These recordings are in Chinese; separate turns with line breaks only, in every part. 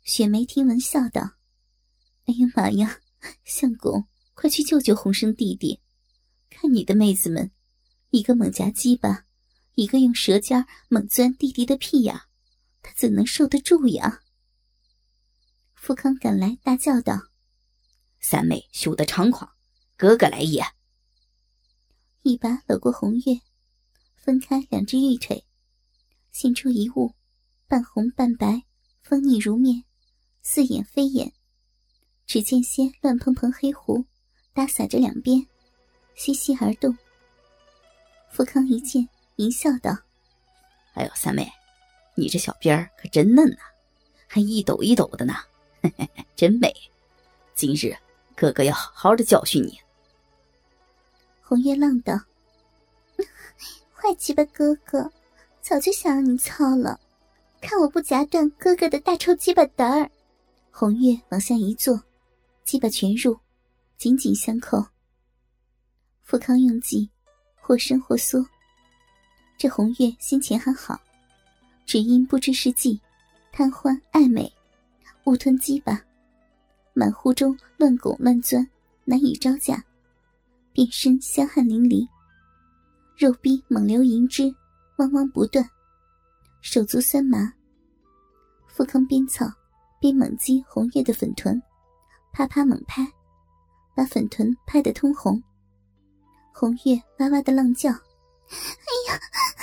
雪梅听闻笑道：“哎呀妈呀，相公，快去救救洪生弟弟！看你的妹子们，一个猛夹鸡巴，一个用舌尖猛钻弟弟的屁眼，他怎能受得住呀？”富康赶来大叫道：“
三妹羞得猖狂，哥哥来也！”
一把搂过红月，分开两只玉腿，现出一物，半红半白，丰腻如面，似眼非眼。只见些乱蓬蓬黑胡打洒着两边，窸窸而动。富康一见，淫笑道：“
哎呦，三妹，你这小辫儿可真嫩啊，还一抖一抖的呢，嘿嘿嘿，真美！今日哥哥要好好的教训你。”
红月浪道：“坏鸡巴哥哥，早就想让你操了，看我不夹断哥哥的大臭鸡巴胆儿！”红月往下一坐，鸡巴全入，紧紧相扣。富康用计，或伸或缩。这红月先前还好，只因不知是计，贪欢爱美，误吞鸡巴，满腹中乱拱乱钻，难以招架，便身香汗淋漓，肉逼猛流银汁，汪汪不断，手足酸麻。富康边操边猛击红月的粉臀，啪啪猛拍，把粉臀拍得通红。红月哇哇的浪叫：“哎呀！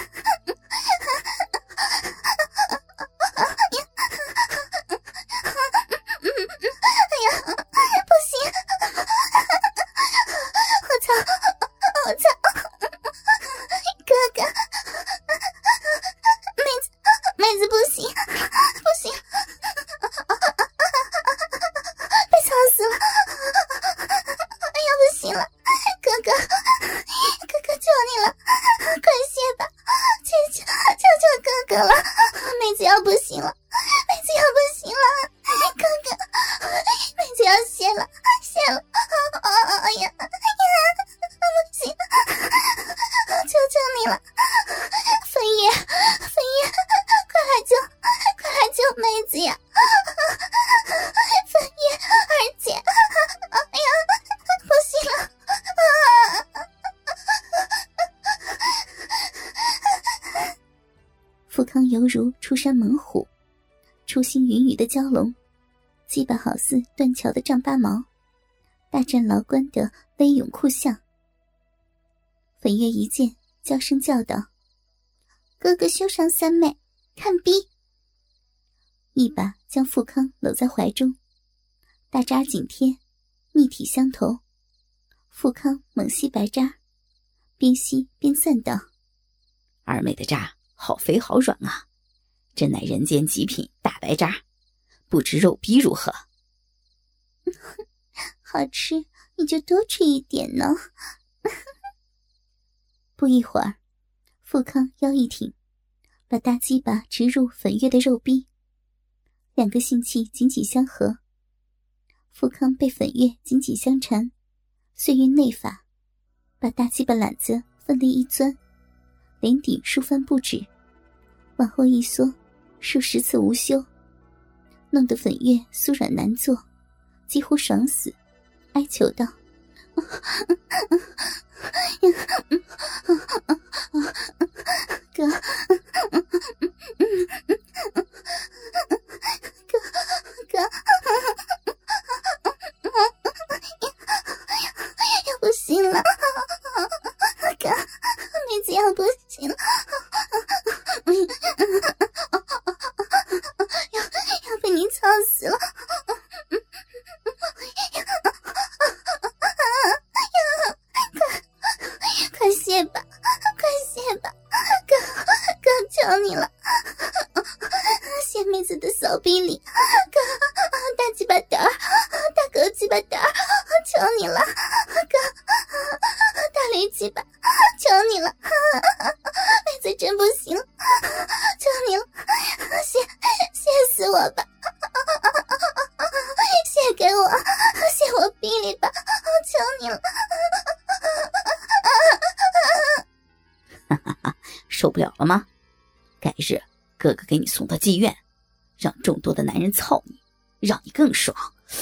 不行！我操！哥哥，妹子不行，不行！被操死了！哎呀，不行了，哥哥，求你了，快歇吧，求哥哥了，妹子要不行了，哥哥，妹子要歇了，哎呀，不行，求你了，飞叶，快来救妹子呀！飞叶二姐，哎呀，不行了！富康犹如出山猛虎，出行云雨的蛟龙，鸡巴好似断桥的丈八毛，大战牢关的威勇酷相。粉月一见，娇声叫道：“哥哥休伤三妹，看逼！”一把将富康搂在怀中，大渣紧贴，蜜体相投。富康猛吸白渣，边吸边赞道：“
二妹的渣好肥好软啊，真乃人间极品大白渣，不知肉逼如何？”“
好吃，你就多吃一点呢。”不一会儿，富康腰一挺，把大鸡巴直入粉月的肉逼，两个性器紧紧相合。富康被粉月紧紧相缠，遂运内法，把大鸡巴篮子奋力一钻，连顶数番不止，往后一缩，数十次无休，弄得粉月酥软难做，几乎爽死，哀求道：“哥，要不行了，哥，妹子要不行了，要被你操死了！”快歇吧，哥，求你了，谢妹子的骚逼里，哥，大鸡巴蛋儿，大狗鸡巴蛋儿，求你了，哥，大驴鸡巴，求你了，妹子真不行了，求你了，谢死我吧，谢给我，谢我逼里吧，求你了。
受不了了吗？改日哥哥给你送到妓院，让众多的男人操你， 让你更爽。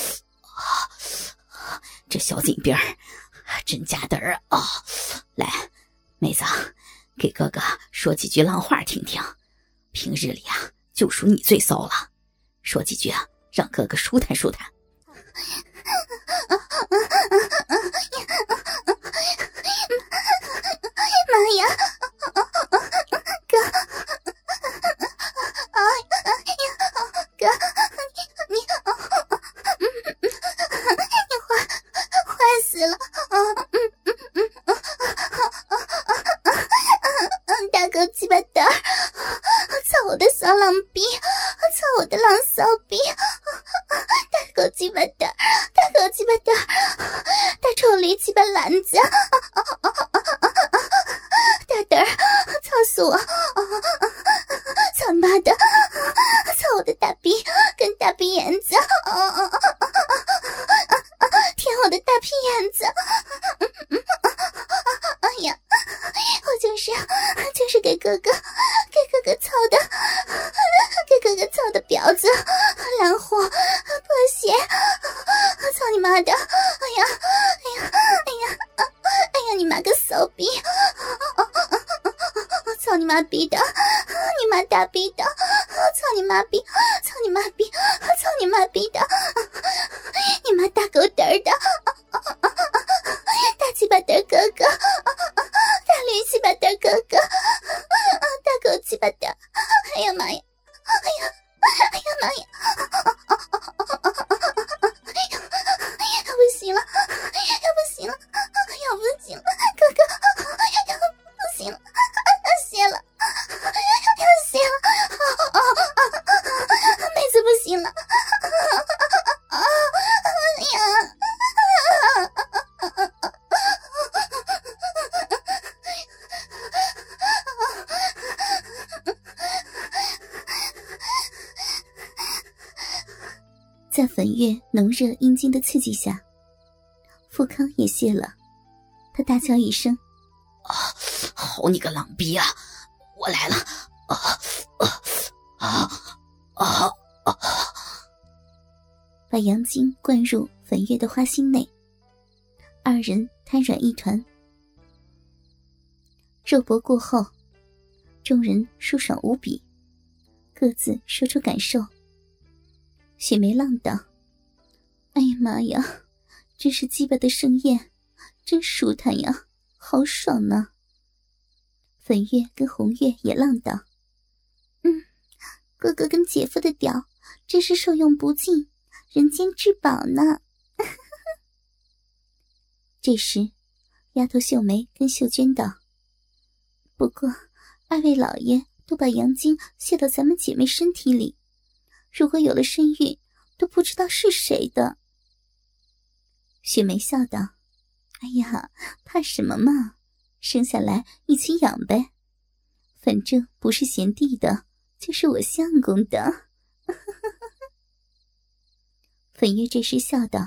这小紧兵真夹得儿啊！来，妹子，给哥哥说几句浪话听听。平日里啊，就属你最骚了，说几句啊，让哥哥舒坦舒坦。
妈呀，哥，哥，你坏死了！大哥鸡巴蛋儿，操我的骚浪逼，操我的浪骚逼！大狗鸡巴蛋儿，大狗鸡巴蛋儿，大臭驴鸡巴篮子！大蛋儿，操死我！操你妈的！操我的大逼跟大逼眼子！舔我的大屁眼子！哎呀，我就是给哥哥操的，给哥哥操的婊子，烂货，破鞋！操你妈的！哎呀，你妈个骚逼！操你妈逼的！你妈大逼的！操你妈逼！操你妈逼！操你妈逼的！你妈大狗嘚儿的！大鸡巴嘚哥哥！大驴鸡巴嘚哥哥！大狗鸡巴嘚！哎呀妈呀！哎呀妈呀！不行了，要不行了，要不行了，哥哥，要不行了，要歇了，要歇了，妹子不行了，哎呀！在粉月浓热阴茎的刺激下，富康也泄了，他大叫一声：“
好你个狼逼啊！我来了！”
把阳精灌入粉月的花心内，二人瘫软一团。肉搏过后，众人舒爽无比，各自说出感受。雪梅浪道：“哎呀妈呀，真是鸡巴的盛宴，真舒坦呀，好爽呢！”粉月跟红月也浪道：“哥哥跟姐夫的屌真是受用不尽，人间至宝呢。”这时丫头秀梅跟秀娟道：“不过二位老爷都把阳精泄到咱们姐妹身体里，如果有了身孕，都不知道是谁的。”雪梅笑道：“哎呀，怕什么嘛，生下来一起养呗，反正不是贤弟的，就是我相公的。”粉月这时笑道：“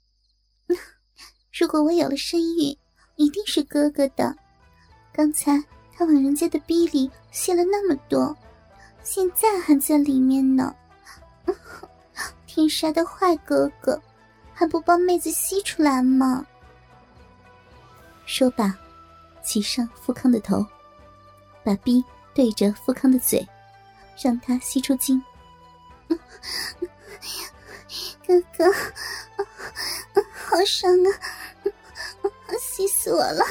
如果我有了身孕，一定是哥哥的。刚才他往人家的逼里泄了那么多，现在还在里面呢。天杀的坏哥哥，还不帮妹子吸出来吗？”说罢，骑上富康的头，把逼对着富康的嘴，让他吸出精。哥哥，好爽啊，吸死我了，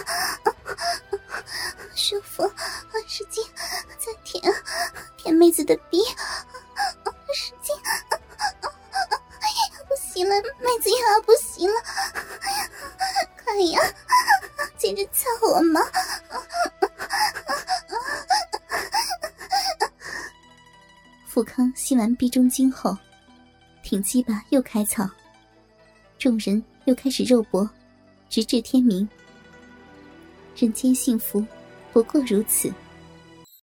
舒服，使劲再舔妹子的逼，使劲，不行了，妹子又要不行了，快呀，接着操我嘛！富康吸完逼中精后，挺鸡巴又开草，众人又开始肉搏，直至天明。人间幸福不过如此。